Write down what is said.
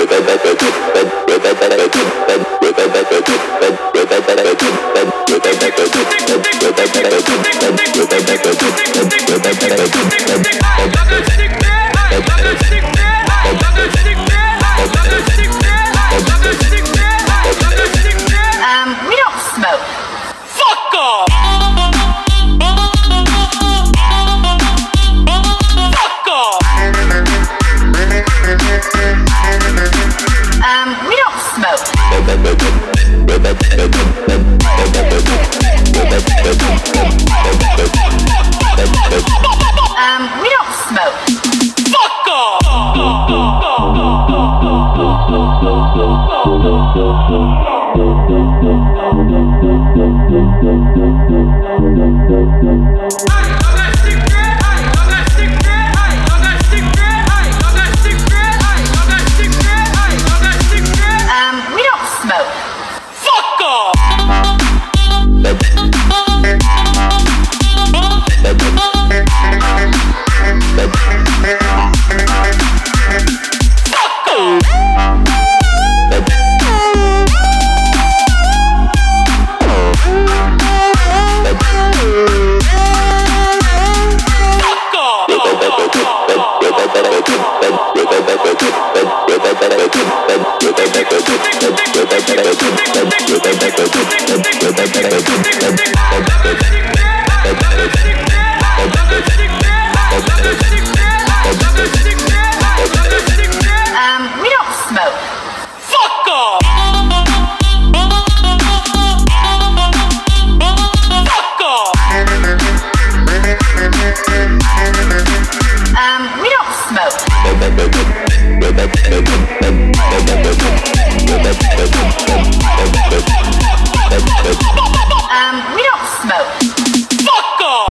We don't smoke. Fuck off! Fuck off! We don't smoke. We don't smoke. Fuck off! We don't smoke. Fuck off! We don't smoke. Fuck off! Fuck off! We don't smoke. We don't smoke.